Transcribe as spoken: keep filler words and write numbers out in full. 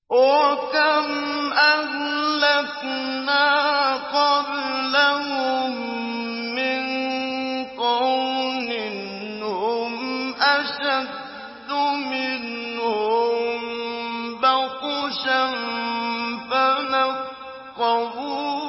وَكَمْ أَهْلَكْنَا قَبْلَهُم مِّن قَرْنٍ هُمْ أَشَدُّ مِنْهُم بَطْشًا فَنَقَّبُوا